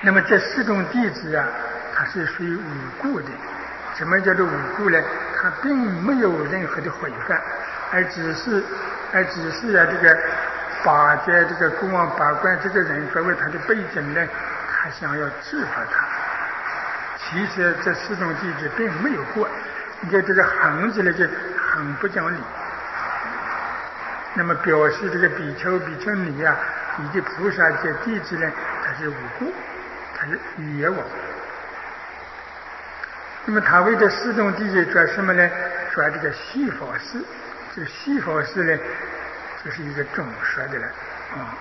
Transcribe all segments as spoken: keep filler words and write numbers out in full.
那么这四种弟子啊，它是属于无故的。什么叫做无故呢？它并没有任何的毁犯，而只是而只是呀、啊、这个把在这个国王把关这个人作为他的背景呢，他想要治罚他。其实这四种弟子并没有过，你看这个横字呢就很不讲理。那么表示这个比丘比丘尼啊以及菩萨这弟子呢，他是无故，他是冤枉。那么他为这四种弟子说什么呢？说这个细法师，这个细法师呢，就是一个总说的了啊、嗯。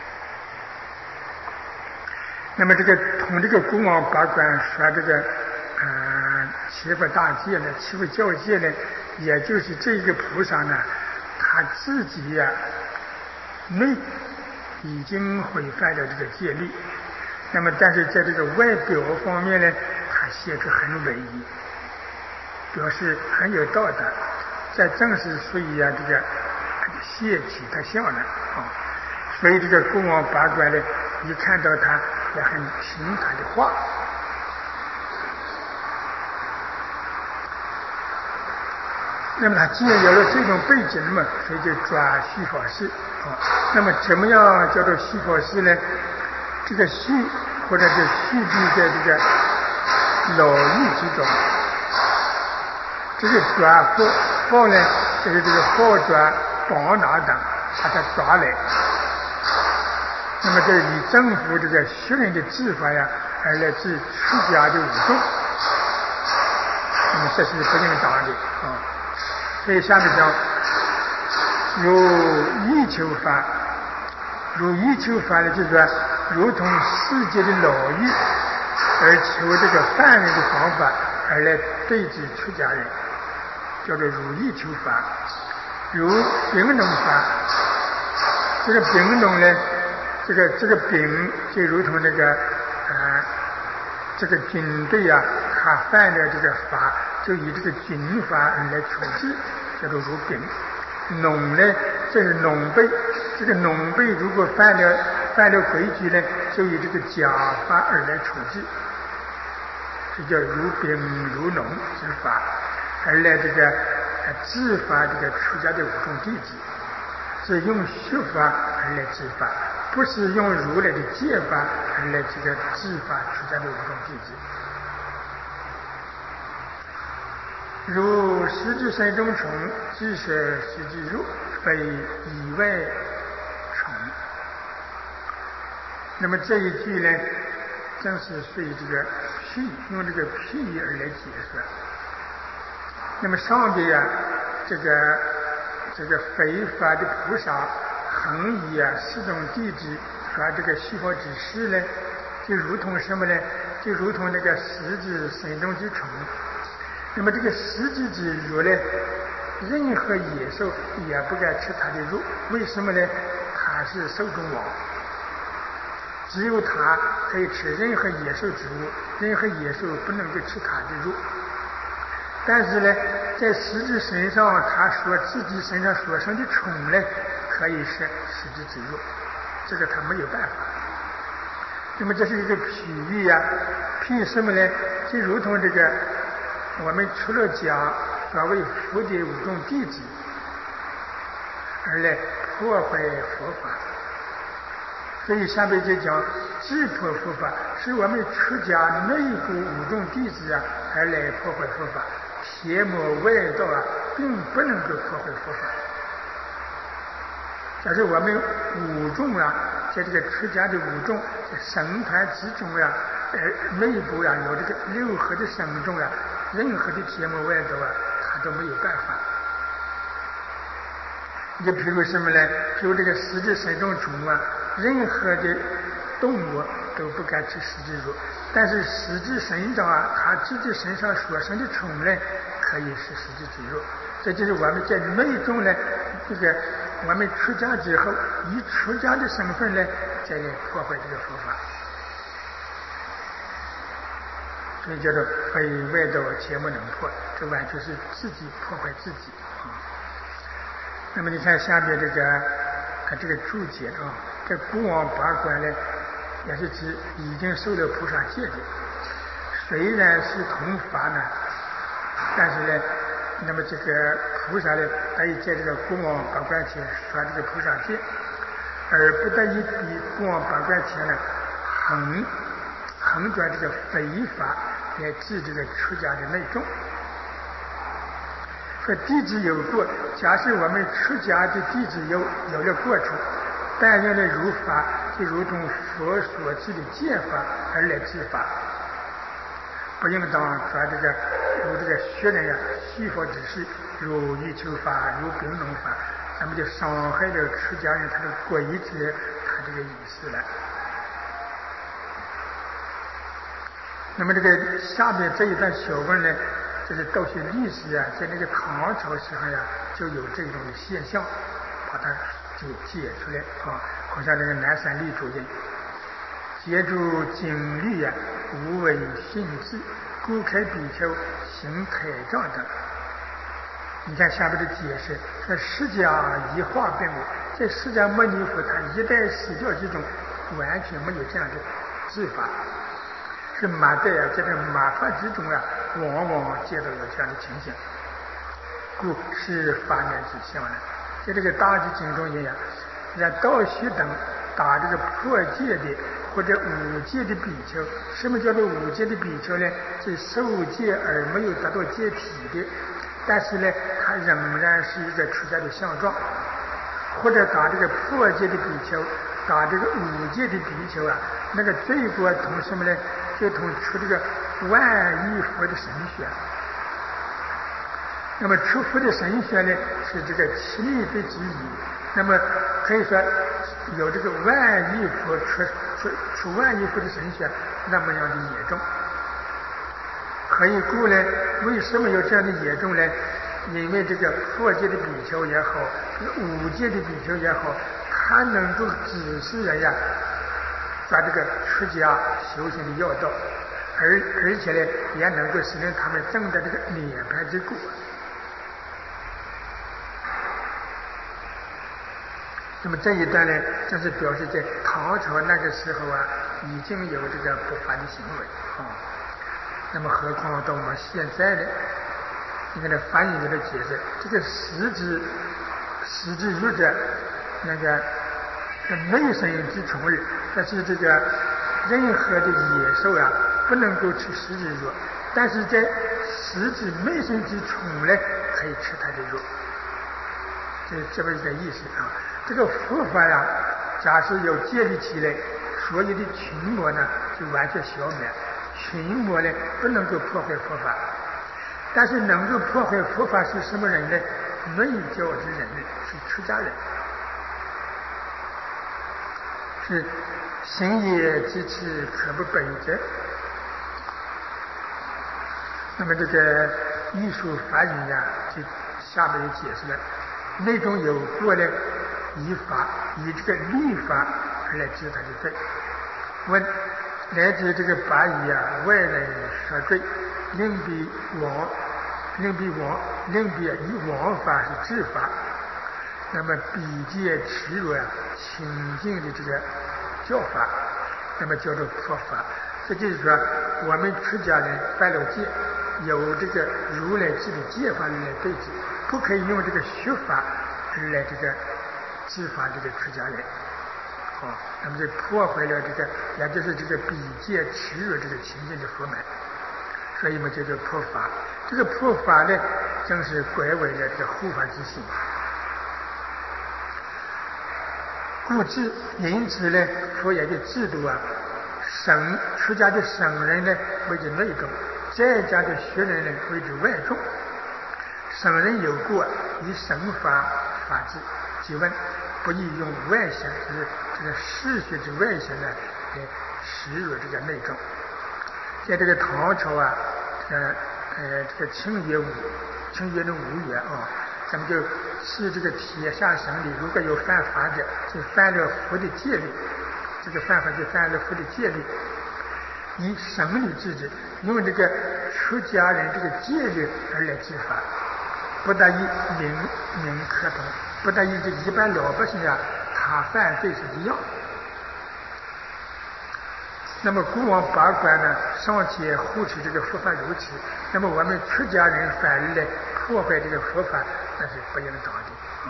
那么这个同这个国王把关说这个呃七佛大戒呢，七佛教戒呢，也就是这个菩萨呢，他自己呀、啊、内已经毁犯了这个戒律。那么但是在这个外表方面呢，他写出很唯一，表示很有道德，这正是属于啊这个谢其他相呢啊，所以这个国王把关呢，一看到他也很听他的话。那么他既然有了这种背景嘛，所以就抓细法师啊。那么怎么样叫做细法师呢？这个细或者是细地在这个老易之中，这个抓佛佛呢，就是这个佛抓绑拿等把它抓来。那么这以政府这个学人的治法呀，而来治出家的武众，那么这是不应当的啊。所以下面讲，如欲求法，如欲求法呢，就是说如同世界的老欲而求这个犯人的方法而来对治出家人，叫做如欲求法。如丙农法，这个丙农呢，这个这个丙就如同那个呃这个军队啊，他犯了这个法，就以这个军法而来处置，叫做如丙。农呢，这是农辈，这个农辈如果犯了犯了规矩呢，就以这个甲法而来处置，这叫如丙如农之法，而来这个呃治法这个出家的五种弟子，是用学法而来治法，不是用如来的戒法而来这个治法出家的五种弟子。如十之身中虫，即舍十之入，非以外虫。那么这一句呢，正是属于这个譬，用这个譬喻而来解说。那么上边啊，这个这个非法的菩萨恒以啊四种弟子说这个细法之事呢，就如同什么呢？就如同那个十之身中之虫。那么这个十之之肉呢，任何野兽也不该吃它的肉。为什么呢？它是兽中王，只有它可以吃任何野兽之物，任何野兽不能够吃它的肉。但是呢，在十之身上，他说自己身上所生的虫呢，可以是十之之肉，这个他没有办法。那么这是一个譬喻呀、啊，譬喻什么呢？就如同这个我们出了家所谓佛的五种弟子，而来破坏佛法。所以下面就讲自破佛法，是我们出家内部五种弟子啊，而来破坏佛法。邪魔外道啊，并不能够破坏佛法。假如我们五众啊，在这个出家的五众在僧团之中啊，呃，内部啊有这个六合的僧众啊，任何的邪魔外道啊，他都没有办法。就比如什么呢？比如这个十之身中虫啊，任何的动物都不该吃十之肉，但是十之身上啊，他自己身上所生的虫呢，可以是十之之肉。这就是我们在内中呢，这个我们出家之后，以出家的身份呢，再来破坏这个佛法。所以叫做非外道邪不能破，这完全是自己破坏自己啊。那么你看下面这个啊这个注解啊，这国王把关呢， 也是指已经受了菩萨戒的，虽然是同法呢，但是呢，那么这个菩萨呢，得以在这个国王八关前说这个菩萨戒，而不得以比国王八关前呢横横转这个非法来治这个出家的内众。说弟子有过，假设我们出家的弟子有有了过处，但愿呢如法，就如同佛所制的戒法而来治法，不应当抓这个如这个学人呀，虚佛指示，如欲求法，如兵农法，那么就伤害了出家人他的规则，他这个意思了。那么这个下面这一段小文呢，就是道学历史啊，在那个唐朝时候呀，就有这种现象，把它就解出来啊。好像这个南山立主任借助经律呀，无为训示，故开比丘行台杖等。你看下面的解释，说释迦一化变我，在释迦牟尼佛他一代释教之中，完全没有这样的治法。是马代啊，在这马法之中啊，往往见到有这样的情形，故是法缘之相呢。在这个大集经中也呀，让道虚等打这个破戒的或者五戒的比丘。什么叫做五戒的比丘呢？是受戒而没有达到戒体的，但是呢，他仍然是一个出家的相状。或者打这个破戒的比丘，打这个五戒的比丘啊，那个罪过同什么呢？就同出这个万亿佛的神血。那么出佛的神血呢，是这个七力的之一。那么可以说有这个万亿佛出出出万亿佛的神血，那么样的严重。可以故呢，为什么有这样的严重呢？因为这个破戒的比丘也好，这个五戒的比丘也好，他能够指示人呀，抓这个出家修行的要道，而而且呢，也能够使人他们证得这个涅槃之果。那么这一段呢，正是表示在唐朝那个时候啊，已经有这个不法的行为啊。那么何况到我们现在呢？你看这翻译的解释，这个食之食之入者，那个内生之虫日，但是这个任何的野兽啊，不能够吃食之肉，但是在食之内生之虫呢，可以吃它的肉。这这不是这意思啊？这个佛法呀、啊，假使有建立起来，所有的群魔呢就完全消灭，群魔呢不能够破坏佛法。但是能够破坏佛法是什么人呢？内教之人，是出家人，是行也之持，可不本者。那么这个艺术法语呀，就下面也解释了，那种有过呢，以法以这个律法而来治他的罪。问来自这个法语啊，外人说罪，另比王。另比王，另比以王法是治法，那么比戒持辱啊，清净的这个教法，那么叫做佛法。这就是说，我们出家人犯了戒，有这个如来制的戒法来对治，不可以用这个学法而来这个治法这个出家人。哦，那么就破坏了这个，也就是这个比戒持辱这个清净的佛门。所以嘛，叫做破法。这个破法呢，正是拐为了这个护法之心。故知因此呢，佛爷的制度啊，省出家的省人呢为之内众，在家的学人呢为之外众。省人有过，以省法法治。即问，不宜用外显，就是这个世学之外显呢，来耻辱这个内众。在这个唐朝啊，呃呃，这个清月五，清月的五月啊，咱们就是这个铁下省里，如果有犯法者，就犯了佛的戒律，这个犯法就犯了佛的戒律，以省里治之，用这个出家人这个戒律而来治法，不得以民民可同，不得以这一般老百姓啊，他犯罪是一样。 那么古往八关呢，尚且护持这个佛法如此，那么我们出家人反而来破坏这个佛法，那是不应当的。嗯。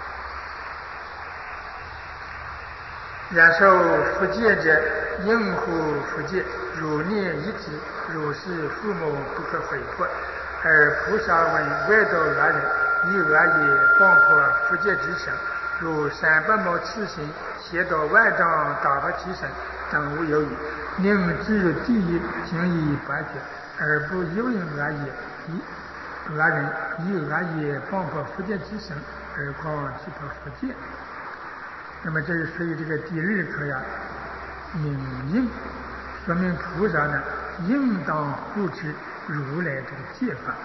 然受福戒者，应护福戒，如念一字，如是父母不可毁破。而菩萨闻外道恶人，以恶业谤破福戒之身，如三百毛刺心，邪道万丈打发提身，等无有矣。宁知入地狱，行以八戒，而不以为恶业，以恶人以恶业谤破福戒之身，而况其破福戒？那么这是属于这个第二课呀，明应，说明菩萨呢应当护持如来这个戒法。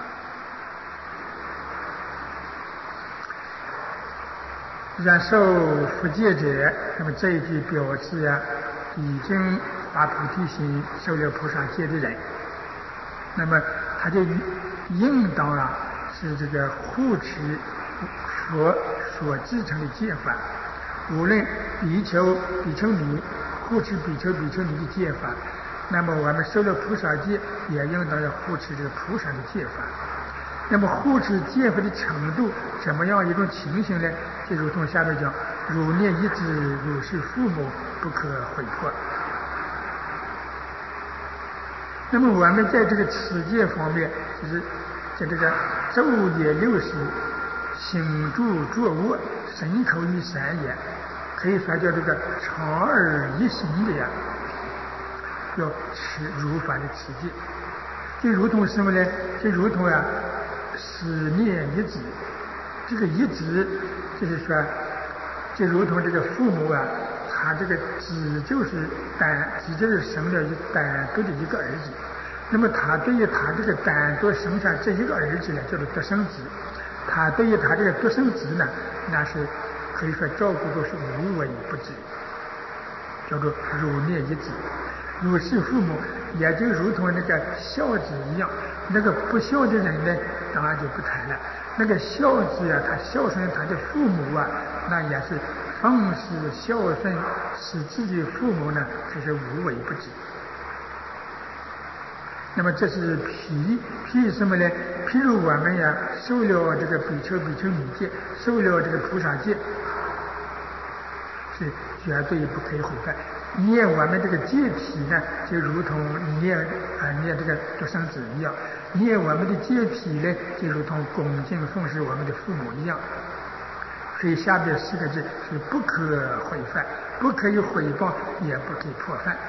然受福戒者，那么这一句表示呀，已经发菩提心受了菩萨戒的人，那么他就应当啊是这个护持佛所制成的戒法。无论比丘、比丘尼护持比丘、比丘尼的戒法，那么我们受了菩萨戒，也应当要护持这个菩萨的戒法。那么护持戒法的程度，怎么样一种情形呢？就如同下面讲，如念一字，如是父母不可毁破。那么我们在这个持戒方面，就是在这个昼夜六时，行住坐卧，身口意三业，可以说叫这个常而一行的呀，要持如法的持戒。就如同什么呢？就如同啊，思念一字。这个一字就是说，就如同这个父母啊，他这个只就是单，只就是生了一单独的一个儿子。那么他对于他这个单独生下这一个儿子呢，叫做独生子。他对于他这个独生子呢，那是可以说照顾都是无微不至，叫做如念一子。如是父母，也就如同那个孝子一样。那个不孝的人呢，当然就不谈了。那个孝子啊，他孝顺他的父母啊，那也是奉事孝顺，使自己父母呢，这是无微不至。那么这是譬譬什么呢？譬如我们呀，受了这个比丘、比丘尼戒，受了这个菩萨戒，是绝对不可以毁坏。念我们这个戒体呢，就如同念啊念这个独生子一样；念我们的戒体呢，就如同恭敬奉事我们的父母一样。所以下边四个字是不可毁犯，不可以毁谤，也不可以破犯。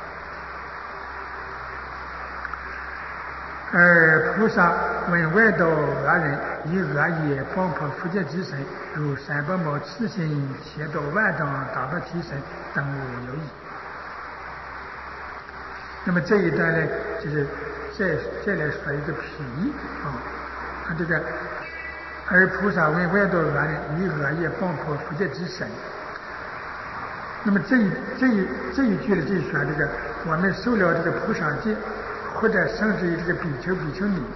而菩萨闻外道恶人，以恶业谤破福戒之身，如三百毛刺心，邪道万丈打发提身，等无有异。那么这一段呢，就是再再来说一个譬喻啊，他这个而菩萨闻外道恶人，以恶业谤破福戒之身。那么这一这一这一句呢，就是说这个我们受了这个菩萨戒，或者甚至于这个比丘、比丘尼，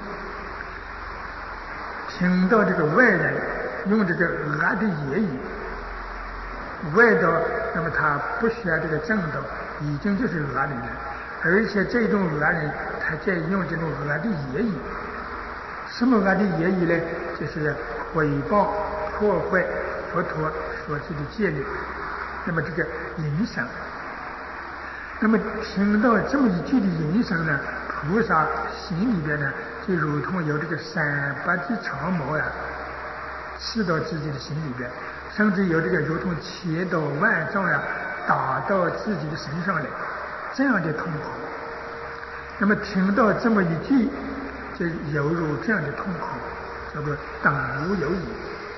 听到这个外人用这个恶的言语，外道，那么他不学这个正道，已经就是恶人了。而且这种恶人，他在用这种恶的言语。什么恶的言语呢？就是毁谤、破坏佛陀所制的戒律。那么这个淫声，那么听到这么一句的淫声呢，菩萨心里边呢，就如同有这个三百只长矛呀，刺到自己的心里边，甚至有这个如同切刀万丈呀，打到自己的身上来，这样的痛苦。那么听到这么一句，就犹如这样的痛苦，叫做等无有异。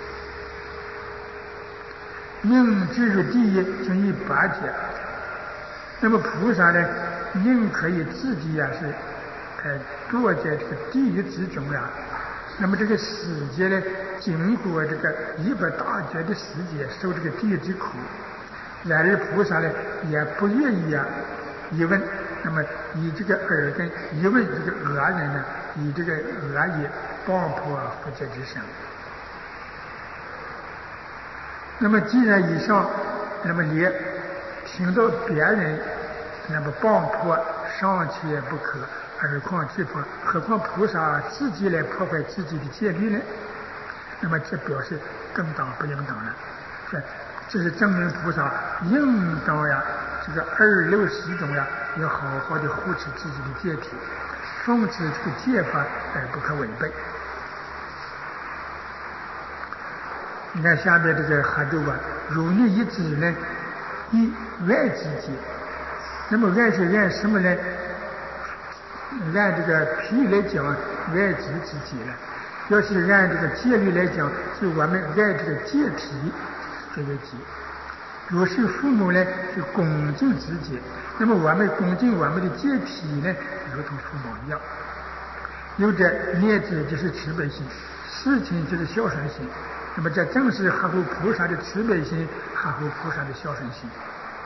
宁知入地狱，行以八戒。那么菩萨呢，宁可以自己呀、啊、是，呃，坐在这个地狱之中啊。那么这个世界呢，经过这个一百大劫的时间，受这个地狱之苦。然而菩萨呢，也不愿意啊，一问，那么以这个耳根一问这个恶人呢，以这个恶业谤破福戒之身。那么既然以上，那么连听到别人那么帮迫尚且不可，何况这破何况菩萨自己来破坏自己的戒律呢？那么这表示更当不应当了。这这是证明菩萨应当呀，这个二六时中呀，要好好的护持自己的戒体，奉持这个戒法而不可违背。你看下面这个哈咒啊，如逆一指呢，一外之戒。那么外是按什么呢？按这个譬来讲，外指之戒了。要是按这个戒律来讲，是我们按这个戒体这个戒。如是父母呢，是恭敬之戒。那么我们恭敬我们的戒体呢，如同父母一样。有着念之就是慈悲心，事情就是孝顺心。那么这正是合乎菩萨的慈悲心，合乎菩萨的孝顺心。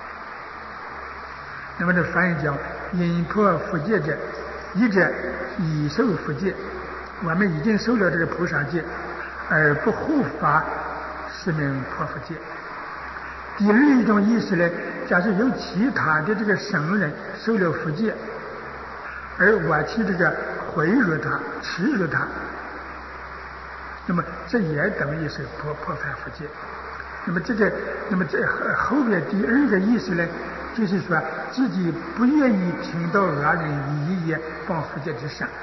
那么这翻译讲，因破佛戒者，一者已受佛戒，我们已经受了这个菩萨戒，而不护法，是名破佛戒。第二一种意思呢，假设有其他的这个圣人受了佛戒，而我去这个毁辱他、耻辱他，那么这也等于是破破犯佛戒。那么这个，那么这后边第二个意思呢，就是说自己不愿意听到恶人一言帮佛戒之善。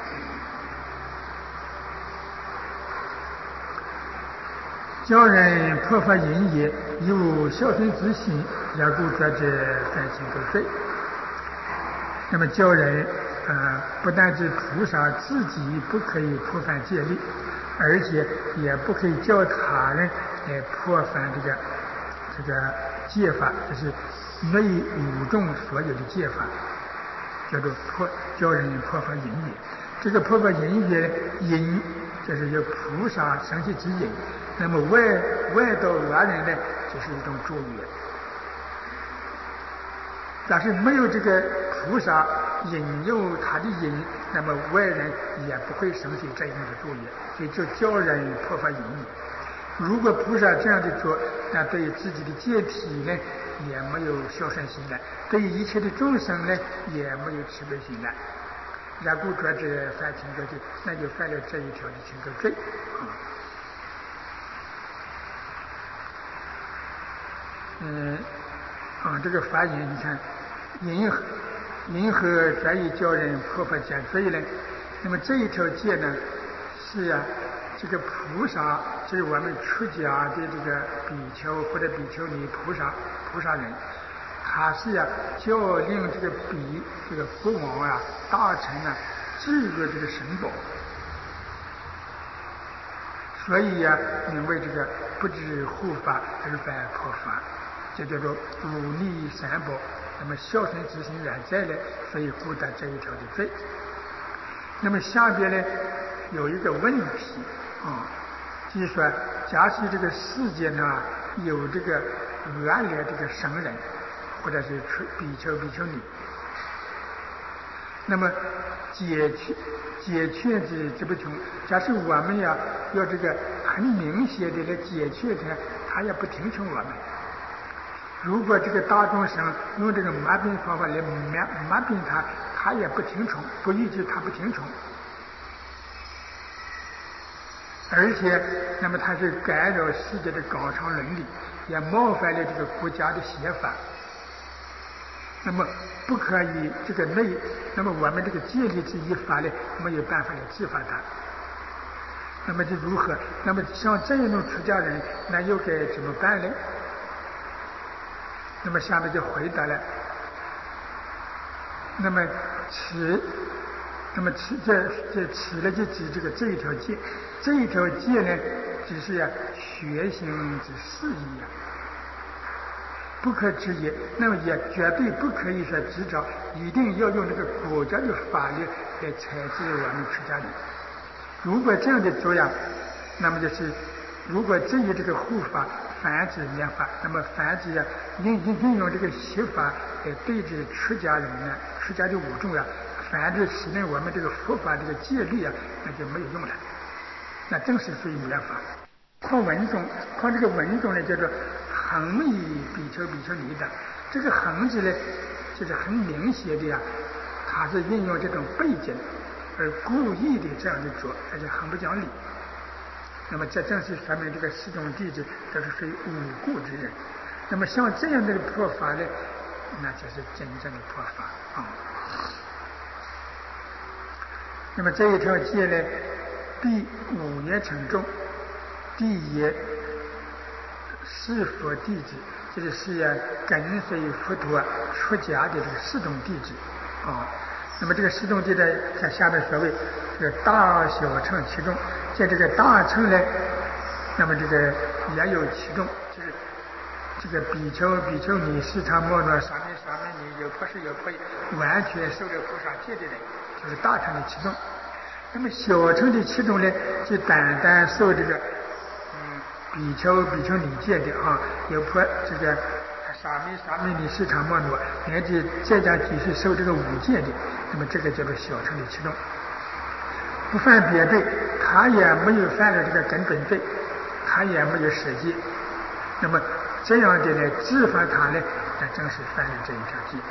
教人破法淫也，有孝顺之心，要故作者犯轻构罪。那么教人呃，不但是菩萨自己不可以破犯戒律，而且也不可以叫他人来破犯这个这个戒法，就是内五众所有的戒法，叫做破教人破法淫也。这个破法淫也，淫就是有菩萨生起之淫，那么外外道恶人呢，就是一种助业。但是没有这个菩萨引诱他的淫，那么外人也不会生起这样的助业，所以就教人破法淫也。如果菩萨这样的做，那对于自己的戒体呢，也没有孝顺心来；对于一切的众生呢，也没有慈悲心来。然故作者犯轻构罪，那就犯了这一条的轻构罪。嗯，啊，这个法言你看，因因何专以教人破法减罪呢？那么这一条戒呢，是啊，这个菩萨就是我们出家的这个比丘或者比丘尼菩萨菩萨人，他是呀、啊、教令这个比这个国王啊大臣啊制作这个神宝，所以呀、啊、因为这个不知护法而犯破法，这叫做忤逆三宝。那么孝顺之心远在呢，所以故得这一条的罪。那么下边呢有一个问题啊，就是说，假使这个世界呢有这个恶劣这个圣人，或者是比丘比丘尼，那么解决解决之之不穷。假设我们呀要这个很明显的来解决他，他也不听从我们。如果这个大众生用这个麻痹方法来麻麻痹他，他也不听从，不依据他不听从，而且那么他是干扰世界的纲常伦理，也冒犯了这个国家的宪法。那么不可以这个内，那么我们这个戒律之一法呢，没有办法来治罚他。那么就如何？那么像这样的出家人，那又该怎么办呢？那么下面就回答了。那么此，那么此这这此呢，就指这个这一条戒，这一条戒呢，只是呀、啊、学行之事宜呀、啊，不可知也。那么也绝对不可以说执照，一定要用这个国家的法律来裁制我们出家人。如果这样的做呀，那么就是如果至于这个护法繁殖念法，那么繁殖呀运运运用这个习法来对治出家人呢，出家的五众啊，繁殖使呢我们这个佛法这个戒律啊，那就没有用了，那正是属于念法。靠文种，靠这个文种呢叫做恒以比丘比丘尼的，这个恒字呢就是很明显的呀，他是运用这种背景而故意的这样的做，而且很不讲理。那么这正是说明这个四种弟子都是属于无故之人。那么像这样的破法呢，那就是真正的破法啊。那么这一条戒呢，第五也称重，第也是佛弟子，就是是要跟随佛陀出家的这个四种弟子啊。那么这个四种弟子在下面所谓这个大小乘其中，在这个大乘呢，那么这个也有其中，就是这个比丘、比丘尼、释迦牟尼、沙弥、沙弥尼、有婆施、有婆夷，完全受了菩萨戒的人，就是大乘的其中。那么小乘的其中呢，就单单受这个嗯比丘、比丘尼戒的啊，有婆这个沙弥、沙弥尼、释迦牟尼，乃至再加继续受这个五戒的，那么这个叫做小乘的其中，不犯别罪，他也没有犯了这个根本罪，他也没有舍戒。那么这样的呢，治罚他呢，那正是犯了这一条戒。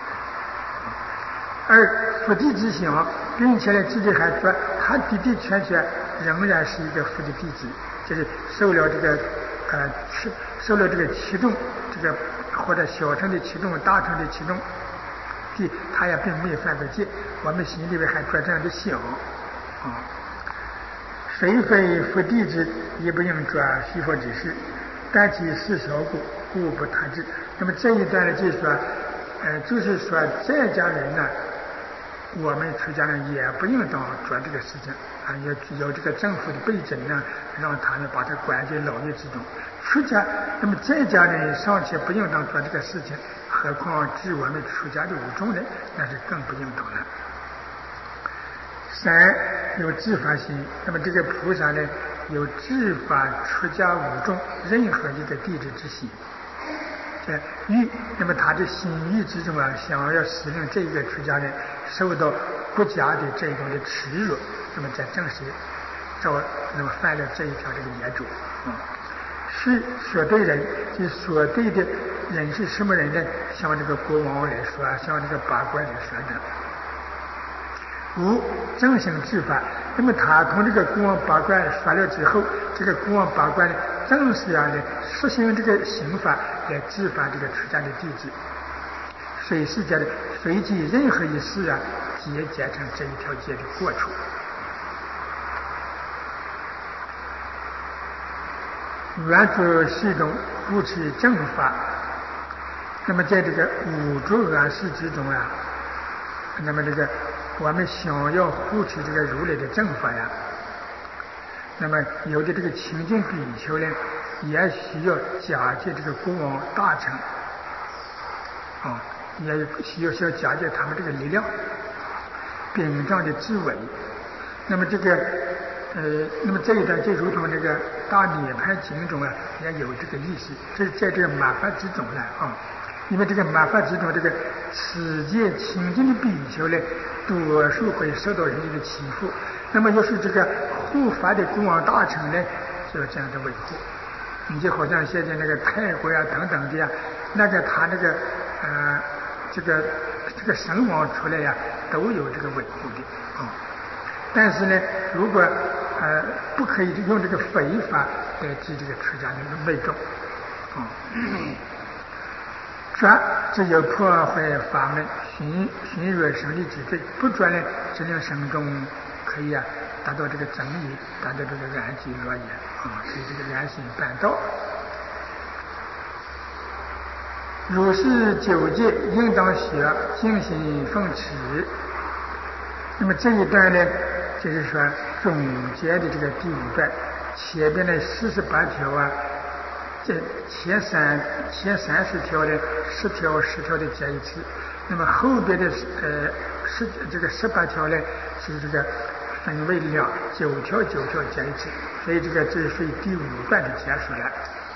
而佛弟之想，并且呢，自己还说他的的确确仍然是一个佛的弟子，就是受了这个呃受了这个其中这个或者小乘的其中、大乘的其中的，他也并没有犯过戒。我们心里边还做这样的想啊，虽非佛弟子，也不应做须佛之事，但其事小故，故不他治。那么这一段呢，就是说，呃，就是说在家人呢，我们出家人也不应当做这个事情啊，也有这个政府的背景呢，让他呢把他关进牢狱之中。出家，那么在家人尚且不应当做这个事情，何况治我们出家的五众人，那是更不应当了。三有治法心，那么这个菩萨呢，有治法出家五众任何一个弟子之心。这欲，那么他的心意之中啊，想要使令这个出家人受到国家的这种的耻辱，那么在正是照那么犯了这一条这个业主啊。是所对人，就是所对的人是什么人呢？像这个国王来说，像这个八官来说的。五正行治法，那么他同这个国王八官说了之后，这个国王八官呢，正是要呢实行这个刑法来治罚这个出家的弟子。随世界的随即任何一事啊，皆结成这一条戒的过处。原则系统护持正法，那么在这个五浊恶世之中啊，那么这个我们想要护持这个如来的正法呀，那么有的这个清净比丘呢，也需要假借这个国王大臣啊，也需要需要假借他们这个力量，禀仗的智慧。那么这个呃，那么这一段就如同这个大涅槃经中啊，也有这个意思，这是在这个满法之中呢啊。因为这个满法之中，这个持戒清净的比丘呢，多数会受到人家的欺负。那么要是这个护法的国王大臣呢，就要这样的维护。你就好像现在那个泰国啊等等的呀，那个他那个呃这个这个神王出来呀，都有这个维护的啊。但是呢，如果呃不可以用这个非法来治这个出家人的内众啊。说只有破坏法门，寻寻惹生利之罪；不做呢，只令生中可以啊达到这个正义，达到这个安居乐业啊，可以这个安心办道。如是九戒，应当学，静心奉持。那么这一段呢，就是说总结的这个第五段，前边的四十八条啊。这前三前三十条的十条十条的加一次，那么后边的呃十这个十八条呢是这个分为两九条九条加一次，所以这个这是第五段的结束了。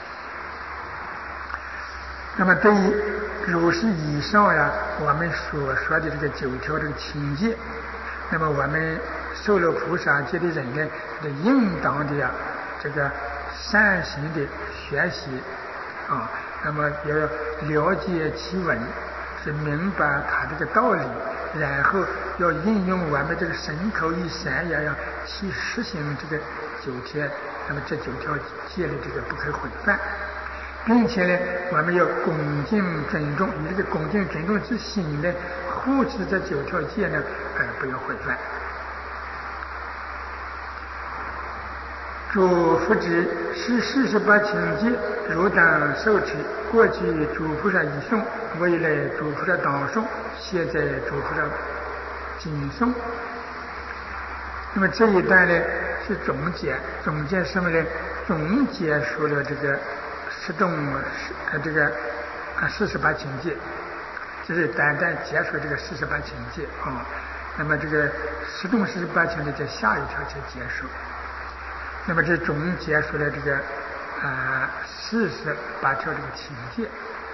那么对于如是以上呀，我们所说的这个九条这个情戒，那么我们受了菩萨戒的人呢，这应当的呀这个善行的学习啊，那么要了解其文， 就明白他这个道理，然后要运用我们这个神口意三业，要去实行这个九天，那么这九条戒的这个不可毁犯，并且呢，我们要恭敬尊重，以这个恭敬尊重之心呢，护持这九条戒呢，而不要毁犯。诸佛之是四十八情戒，如当受持。过去诸菩萨已诵，未来诸菩萨当诵，现在诸菩萨谨诵。那么这一段呢是总结，总结什么呢？总结说了这个十种呃这个啊四十八情戒，就是单单结束这个四十八情戒啊。那么这个十种四十八情戒在下一条才结束。那么这总结出来这个啊四十八条这个情戒。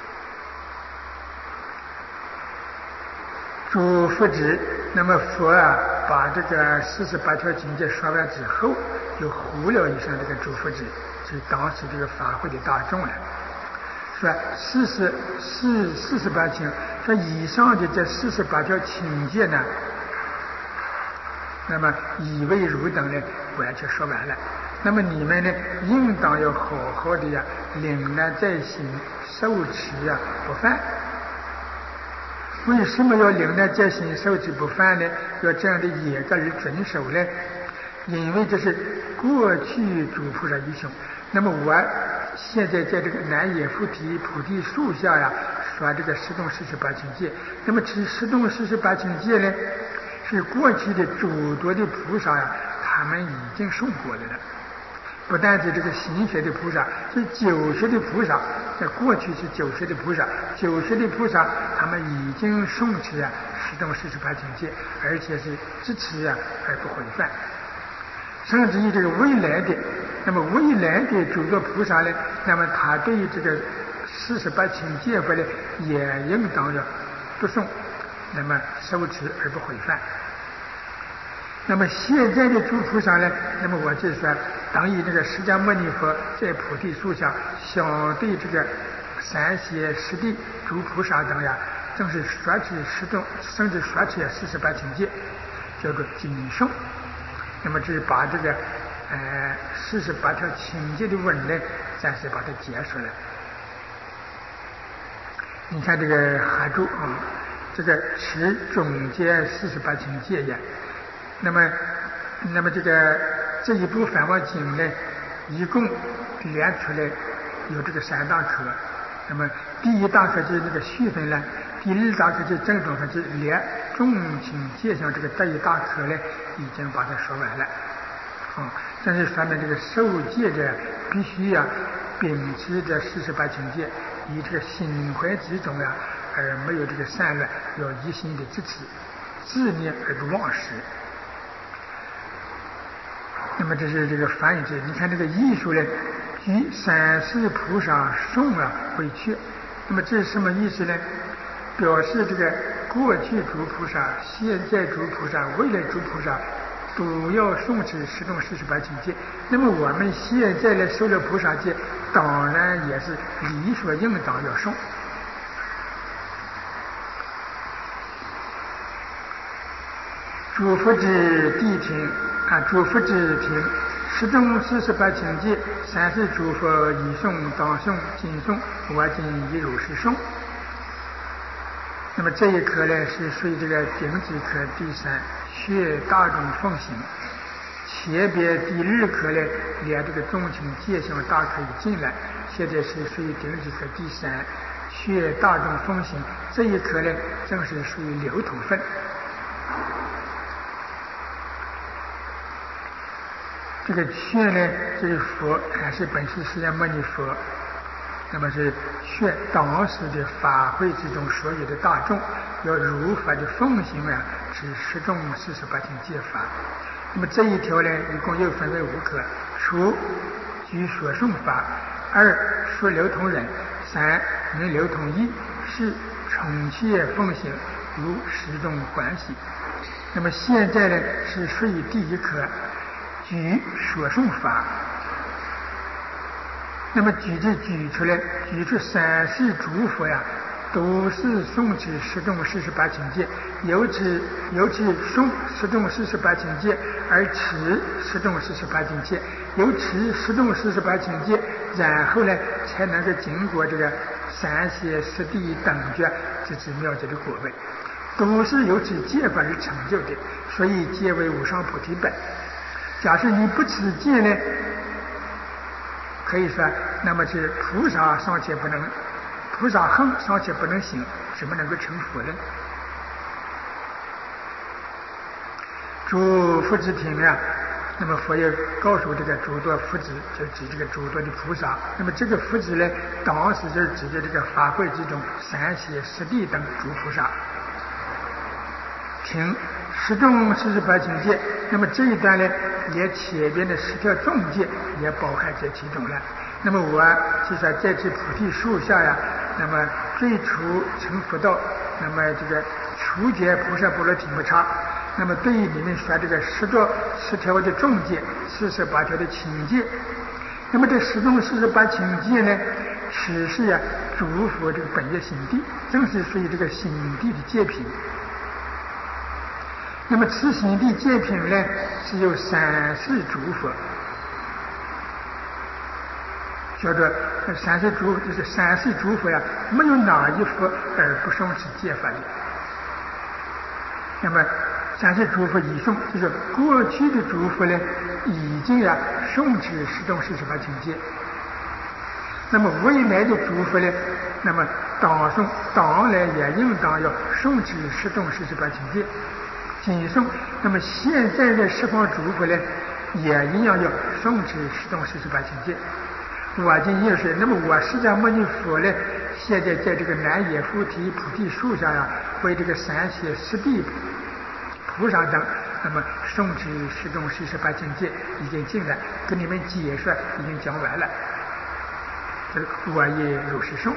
诸佛指，那么佛啊把这个四十八条情戒说完之后，就呼了一声这个诸佛指，就当时这个法会的大众了，说四十四四十八情，说以上的这四十八条情戒呢，那么以为如等呢完全说完了。那么你们呢，应当要好好的呀，领了在心，受持呀，不犯。为什么要领了在心，受持不犯呢？要这样的严格而遵守呢？因为这是过去诸菩萨一生。那么我现在在这个南野菩提菩提树下呀，说这个十种四十八情戒。那么这十种四十八情戒呢，是过去的诸多的菩萨呀，他们已经诵过的了。不但是这个行学的菩萨，是九学的菩萨，在过去是九学的菩萨，九学的菩萨他们已经诵持啊十种四十八情戒，而且是支持啊而不毁犯。甚至于这个未来的，那么未来的诸多菩萨呢，那么他对于这个四十八情戒法呢，也应当要读诵，那么受持而不毁犯。那么现在的诸菩萨呢，那么我就说，等于这个释迦牟尼佛在菩提树下，相对这个三协十地诸菩萨等呀，正是说起十种，甚至说起四十八情戒，叫做谨诵。那么这是把这个呃四十八条情戒的文呢，暂时把它结束了。你看这个合注啊，这个持总结四十八情戒呀。那么，那么这个这一部《梵网经》呢，一共列出来有这个三大科。那么第一大科就是那个序分呢，第二大科就是正宗科，就是列众情戒相这个这一大科呢，已经把它说完了。啊、哦，这是说明这个受戒者必须呀、啊，秉持这四十八情戒，以这个心怀之中呀、啊，而没有这个散乱，要一心的支持，自念而不忘失。那么这是这个翻译者，你看这个艺术呢，与三世菩萨诵啊回去。那么这是什么意思呢？表示这个过去诸菩萨、现在诸菩萨、未来诸菩萨都要诵持十种四十八情戒。那么我们现在呢受了菩萨戒，当然也是理所应当要诵。诸佛之谛听啊，诸佛之听，十种四十八情戒，三世诸佛已诵当诵尽诵，我今亦如是诵。那么这一课呢，是属于这个顶子课第三，学大众奉行。前边第二课呢，连这个众情戒相大课已进来，现在是属于顶子课第三，学大众奉行。这一课呢，正是属于流通分。这个劝呢，就是佛还是本师释迦牟尼佛，那么是劝当时的法会之中所有的大众要如法的奉行啊，是十种四十八情戒法。那么这一条呢，一共又分为五课：除举所诵法，二说流通人，三能流通义，四重切奉行，五十种关系。那么现在呢，是属于第一课。举所诵法，那么举就举出来，举出三世诸佛呀读是诵持十种四十八请戒，尤其尤其诵十种四十八请戒，而持十种四十八请戒，由持十种四十八请戒，然后呢才能够经过这个三协十地等觉这是妙觉的果位，都是由此戒法而成就的，所以戒为无上菩提本。假设你不持戒呢，可以说那么是菩萨尚且不能，菩萨行尚且不能行，怎么能够成佛呢？诸佛之听啊，那么佛又告诉这个诸多佛子，就指这个诸多的菩萨。那么这个佛子呢，当时就是指的这个法会之中三协十地等诸菩萨。听十种四十八请戒，那么这一段呢，也前边的十条重戒也包含在其中了。那么我其实在这菩提树下呀，那么最初成佛道，那么这个初阶菩萨波罗提摩叉，那么对于里面说这个十多十条的重戒，四十八条的请戒，那么这十种四十八请戒呢，此是呀诸佛这个本业心地，正是属于这个心地的戒品。那么此心地戒品呢，是由三世诸佛，叫做三世诸，就是三世诸佛呀，没有哪一佛而不诵持戒法的。那么三世诸佛已诵，就是过去的诸佛呢，已经呀诵持十种四十八请戒。那么未来的诸佛呢，那么当诵当然也应当要诵持十种四十八请戒。谨诵，那么现在的十方诸佛呢，也一样要诵持十种四十八请戒。我今也是，那么我释迦牟尼佛呢，现在在这个南野菩提菩提树上呀，为这个三协十地菩萨等，那么诵持十种四十八请戒已经尽了，跟你们解说已经讲完了，这个我也如是诵。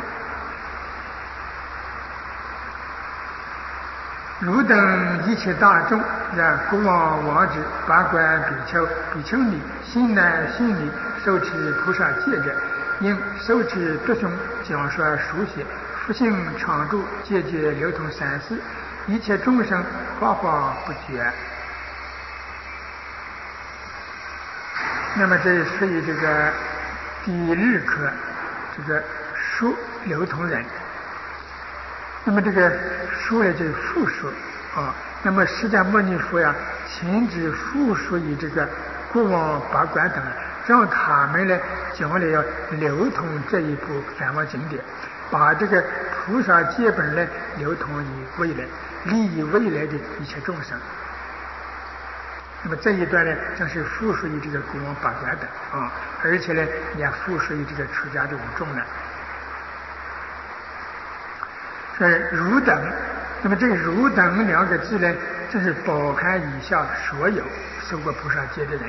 汝等一切大众，让国王、王子、八官、比丘、比丘尼、信男信女受持菩萨戒者，应受持读诵、讲说、书写、复兴、常住、戒绝、流通三世，一切众生法法不绝。那么这属于这个第二课，这个书流通人。那么这个书呢，就是复述啊。那么释迦牟尼佛呀，亲自复述于这个国王、八官等，让他们呢将来要流通这一部梵王经典，把这个菩萨戒本呢流通于未来，利益未来的一切众生。那么这一段呢，正是复述于这个国王、八官等啊，而且呢，也复述于这个出家的五众呢。这汝等，那么这个汝等两个字呢，这是包含以下所有受过菩萨戒的人。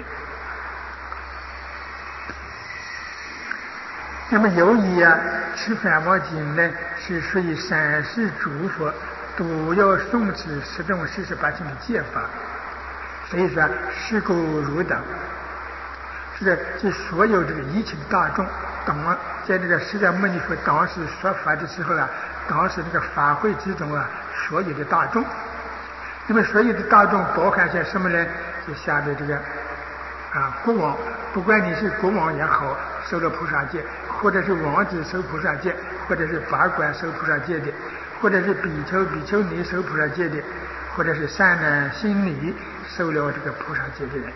那么由于啊，持梵王经呢是属于三世诸佛都要诵持十种四十八请的戒法，所以说是故汝等，这个这所有这个一切大众，当在这个释迦牟尼佛当时说法的时候啊。当时那个法会之中啊，所有的大众，那么所有的大众包含些什么呢？就下面这个啊，国王，不管你是国王也好，受了菩萨戒，或者是王子受菩萨戒，或者是法官受菩萨戒的，或者是比丘、比丘尼受菩萨戒的，或者是善男信女受了这个菩萨戒的人，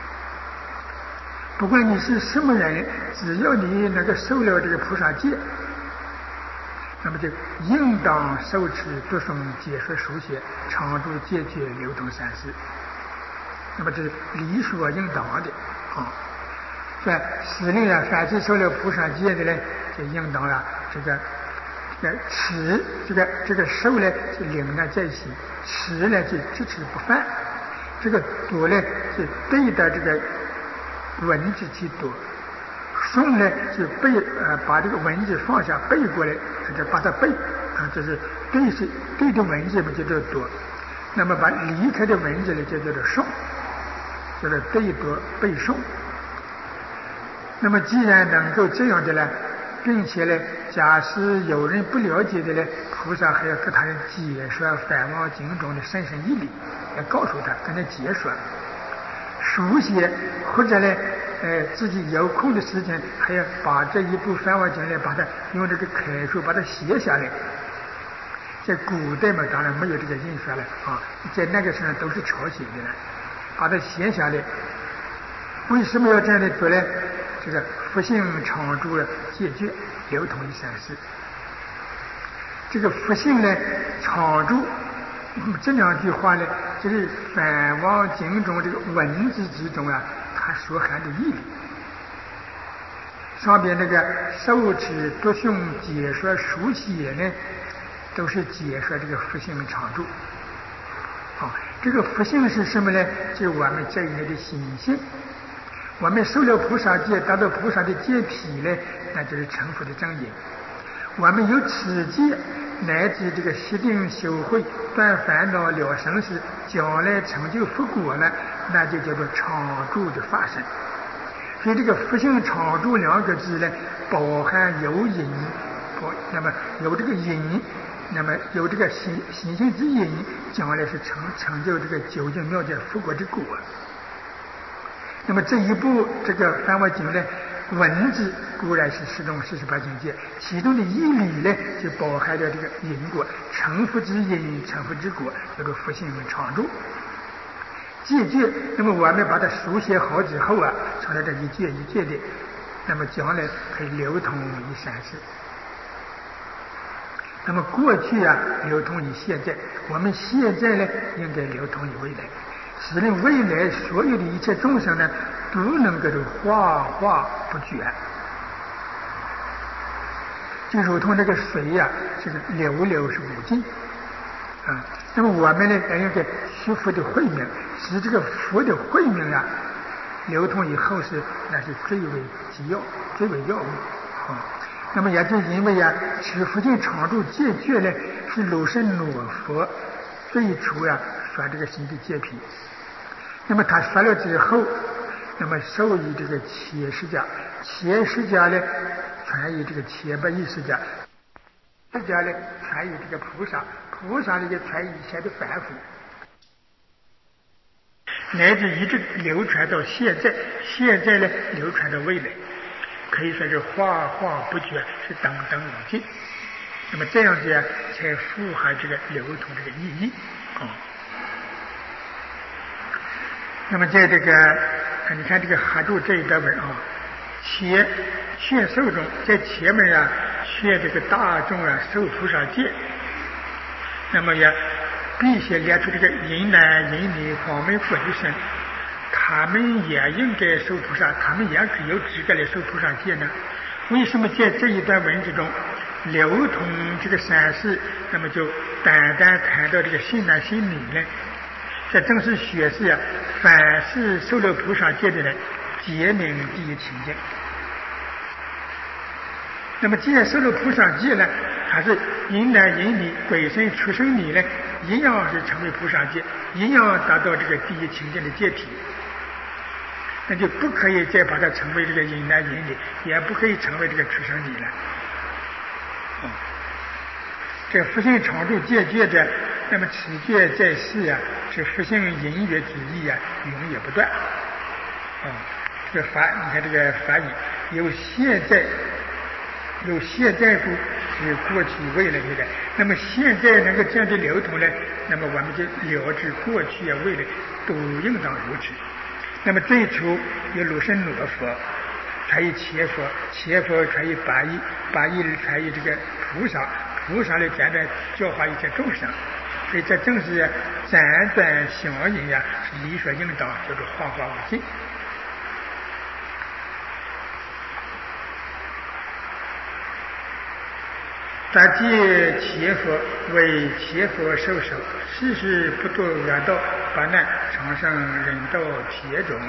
不管你是什么人，只要你那个受了这个菩萨戒，那么就应当受持读诵、解说、书写、常住、戒绝、流通三世。那么这是理所应当的啊。在司令啊，凡是受了菩萨戒的呢，就应当啊，这个这个持这个这个受呢，就领呢在心；持呢就只持不犯。这个读呢，就对着这个文字去读。诵呢就背呃把这个文字放下背过来，就把它背啊，这是对是对着文字嘛，就叫做读；那么把离开的文字呢，就叫做诵，叫做对读背诵。那么既然能够这样的呢， 并且呢，假使有人不了解的呢，菩萨还要给他人解说《梵网经》中的深深义理，要告诉他，跟他解说。书写或者呢，呃，自己有空的时间，还要把这一部《梵网经》呢，把它用这个楷书把它写下来。在古代嘛，当然没有这个印刷了啊，在那个时候都是抄写的了，把它写下来。为什么要这样的做呢？这个福性常住戒绝，流通于三世。这个福性呢，常住，这两句话呢，就是《梵网经》中这个文字之中啊，它所含的义理。上边那个受持、读诵、解说、书写呢，都是解说这个福性常住。啊，这个福性是什么呢？就是我们这一类的心性。我们受了菩萨戒，达到菩萨的戒体呢，那就是成佛的正因。我们有此戒，乃至这个悉定修慧、断烦恼、了生死，将来成就佛果了，那就叫做常住的法身。所以这个福性常住两个字呢，包含有因，那么有这个因，那么有这个心心性之因，将来是成成就这个究竟妙见佛果的果。那么这一部这个《梵网经》呢，文字固然是十种四十八境界，其中的义理呢，就包含了这个因果，成佛之因，成佛之果，这个福性常住。戒绝，那么我们把它书写好之后啊，成了这一戒一戒的，那么将来可以流通于三世。那么过去啊，流通于现在，我们现在呢，应该流通于未来。使令未来所有的一切众生呢，都能够化化不绝，就如同这个水呀、啊，这个流流是无尽啊。那么我们呢，要用个学佛的慧命，使这个佛的慧命啊，流通以后是那是最为急要、最为要务啊。那么也正因为呀、啊，持福性常住戒绝呢，是鲁圣罗佛最初呀、啊、说这个心的戒品。那么他说了之后，那么授予这个切释迦，切释迦呢传于这个切巴依释迦，释迦呢传于这个菩萨，菩萨呢就传于一切的凡夫，乃至一直流传到现在，现在呢流传到未来，可以说是化化不绝，是等等无尽。那么这样子啊，才符合这个流通这个意义啊。那么在这个，你看这个合注这一段文啊，前劝受中，在前面啊劝这个大众啊受菩萨戒，那么也必须列出这个淫男淫女方面鬼神，他们也应该受菩萨，他们也有资格来受菩萨戒呢？为什么在这一段文之中流通这个三世，那么就单单谈到这个信男信女呢？这正是显示啊，凡是受了菩萨戒的人，皆名第一清净。那么既然受了菩萨戒呢，他是淫男淫女鬼神畜生女呢，一样是成为菩萨戒，一样达到这个第一清净的戒体，那就不可以再把它成为这个淫男淫女，也不可以成为这个畜生女了。哦，这福性常住戒绝者，那么此戒在世啊，是福性隐约之意啊，永也不断。啊、哦，这个法，你看这个法语有现在，有现在故，是过去未来未来。那么现在能够这样的流通呢，那么我们就了知过去啊未来都应当如此。那么最初有鲁圣罗佛，传于切佛，切佛传于八义，八义传于这个菩萨，菩萨来简单教化一切众生。所以这正是辗转相应呀，是理所应当，叫做化化无尽。大戒切佛为切佛受手，世事不堕恶道，八难常生人道铁种。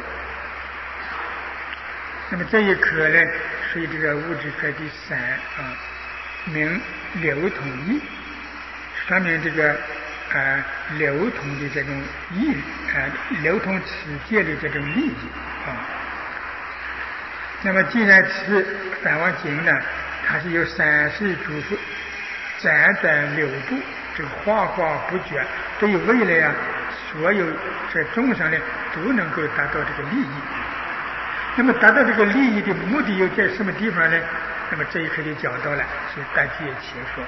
那么这一课呢，属于这个物质课第三啊，名流通义，说明这个啊流通的这种义啊，流通此界的这种利益啊。那么既然是《梵网经》呢， 它是由三世诸佛辗转流布，这个花花不绝，对未来啊所有这众生呢都能够达到这个利益。那么达到这个利益的目的又在什么地方呢？那么这一课就讲到了，是达戒切佛。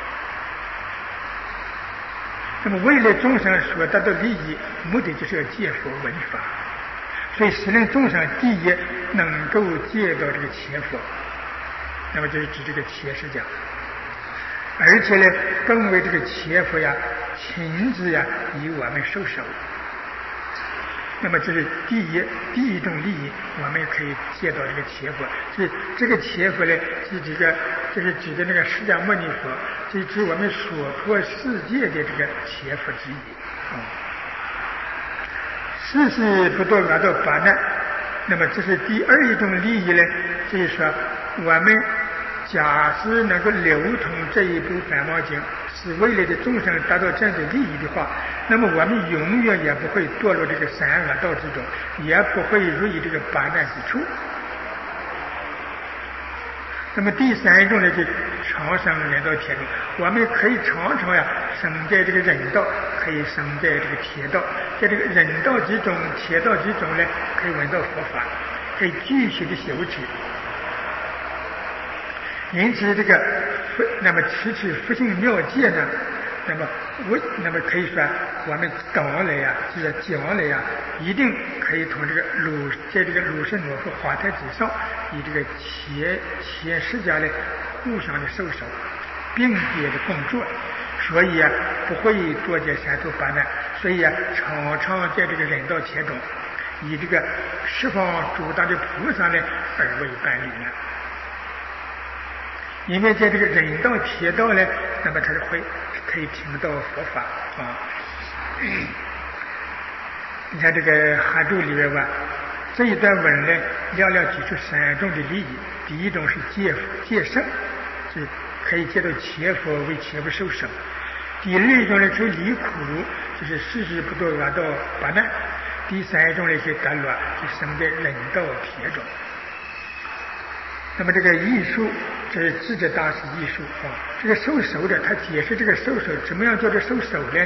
那么未来众生所达到利益目的就是要戒佛闻法，所以使令众生第一能够戒到这个切佛，那么就是指这个切实讲，而且呢更为这个切佛呀亲自呀以我们受手。那么这是第一第一种利益，我们可以借到这个切佛。所以这个切佛呢，是这个就是指的那个释迦牟尼佛，是指我们所破世界的这个切佛之一。啊、嗯，世事不堕恶道八难。那么这是第二一种利益呢，就是说我们假使能够流通这一部《梵网经》，使未来的众生达到这样的利益的话，那么我们永远也不会堕落这个三恶道之中，也不会入于这个八难之处。那么第三种呢，就长生人道天中，我们可以常常呀生在这个人道，可以生在这个天道，在这个人道之中、天道之中呢，可以闻到佛法，可以继续的修持。因此，这个那么持持佛性妙戒呢，那么我那么可以说，我们将来呀，就是将来呀，一定可以从这个鲁在这个鲁圣罗和华台之上，以这个切切释迦呢互相的受手，并肩的共作，所以啊，不会多见三途八难，所以啊，常常在这个人道前中，以这个十方诸大的菩萨呢而为伴侣呢。因为在这个人道天道呢，那么他是会可以听到佛法啊。你看这个哈注里面吧，这一段文呢，寥寥提出三种的利益。第一种是戒戒圣，是可以借到切佛为切不受生；第二种呢是离苦，就是世事不堕恶道八难；第三种呢是达乐，就生在人道天中。那么这个艺术，这是智者大师艺术啊。这个受手的，他解释这个受手怎么样叫做受手呢？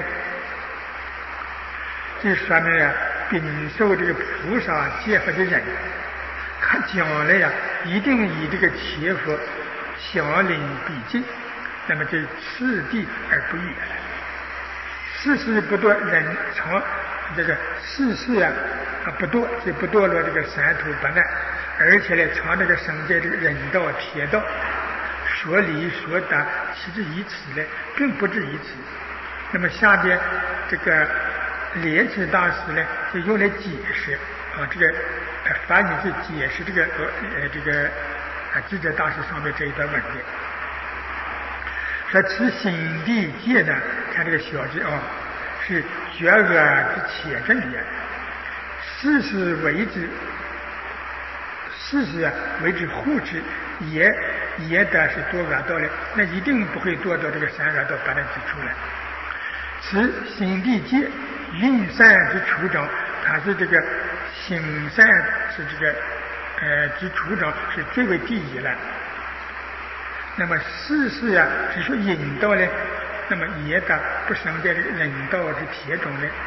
这说明呀，禀受这个菩萨戒佛的人，他将来呀一定以这个切佛相邻必近，那么这次第而不远。世事不堕人常这个世事呀啊不堕，就不堕落这个三途八难。而且呢，常这个生在这个人道天道，所理所达，其之以此呢，并不至于此。那么下边这个莲池大师呢，就用来解释啊，这个呃反正是解释这个呃这个啊智者大师上面这一段文的。说此心地界呢，看这个小字啊，是绝恶之切正也，世事为之。事实啊，为之护之，也也得是堕恶道的，那一定不会堕到这个三恶道八难之处来。此心地界运善之处长，它是这个行善是这个呃之处长是最为第一了。那么事事啊，只说引导呢，那么也得不生在这个人道之铁中呢。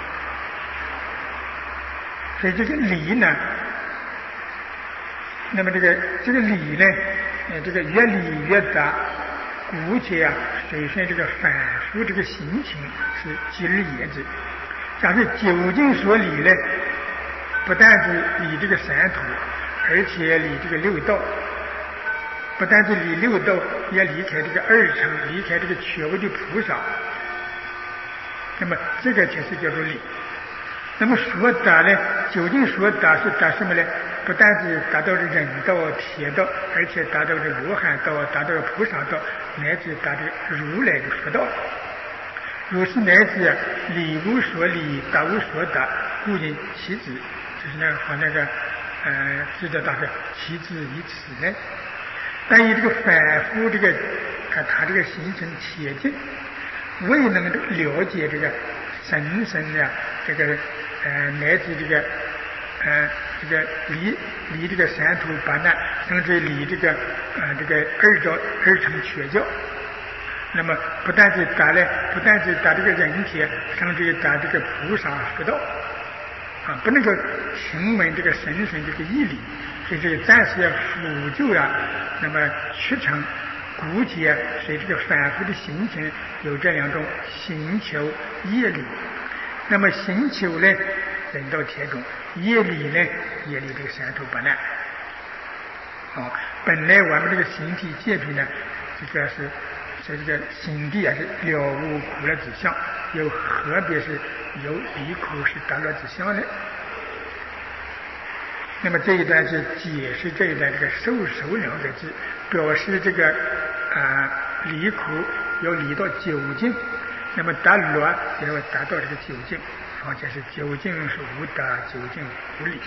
所以这个理呢。那么这个这个理呢，呃，这个越理越大，故且啊，随顺这个反复这个心情是即日也之。但是究竟所理呢，不但是理这个三途，而且理这个六道，不但是理六道，也离开这个二乘，离开这个缺位的菩萨。那么这个才是叫做理。那么所达呢，究竟所达是达什么呢？不但是达到了人道、天道，而且达到了罗汉道，达到了菩萨道，乃至达到如来的佛道。如是乃至理无所理，达无所达，故人其子，就是那个和那个呃智者大师其子以此呢。但以这个反复这个啊，他这个形成切近，未能了解这个神神呀，这个呃乃至这个呃这个离离这个三途八难，甚至离这个呃这个二教二乘缺教。那么不但是达了，不但是达这个人天，甚至于达这个菩萨佛道啊，不能够询问这个神圣这个义理，所以这个暂时要辅救呀。那么去成估计啊，随这个反复的心情有这两种行求业力。那么行求呢，人到天中；业力呢，业力这个三途八难。哦，本来我们这个形体界品呢，这个是。所以这个心地啊是了无苦乐之相，又何别是有离苦是得乐之相呢？那么这一段是解释这一段这个受受两个字，表示这个啊离苦要离到究竟，那么得乐也要达到这个究竟，而且是究竟是无得，究竟无离。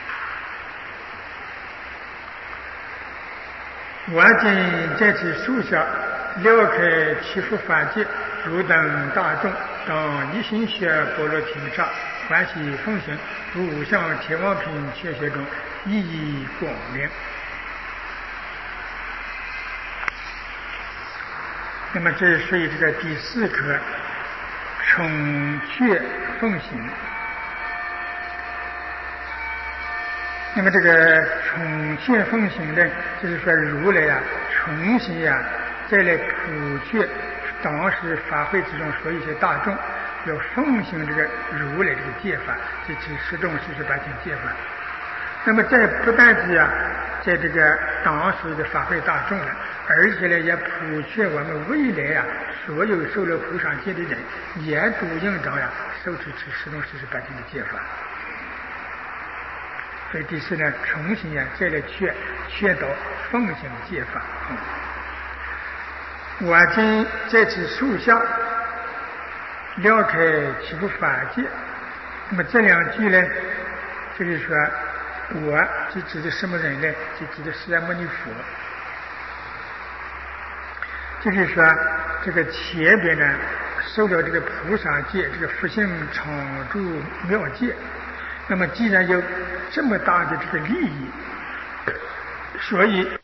我今在此树下撩开七佛法界，汝等大众当一心学般若听刹，欢喜奉行，如五相天王品确学中，意义广明。那么这是这个第四课重确奉行。那么这个重确奉行呢，就是说如来啊重新呀、啊、再来普确当时法会之中说一些大众要奉行这个如来这个戒法，这是十种四十八经戒法。那么在不但是啊在这个当时的法会大众了，而且呢也普确我们未来啊所有受了菩萨戒的人也都应当呀受持此十种四十八经的戒法。所以第四呢，重新呀再来劝劝导奉行戒法。嗯、我今在此树下撩开七佛法界。那么这两句呢，就是说我是指的什么人呢？就指的释迦牟尼佛。就是说这个前边呢受了这个菩萨戒，这个佛性常住妙戒。那么既然有这么大的这个利益，所以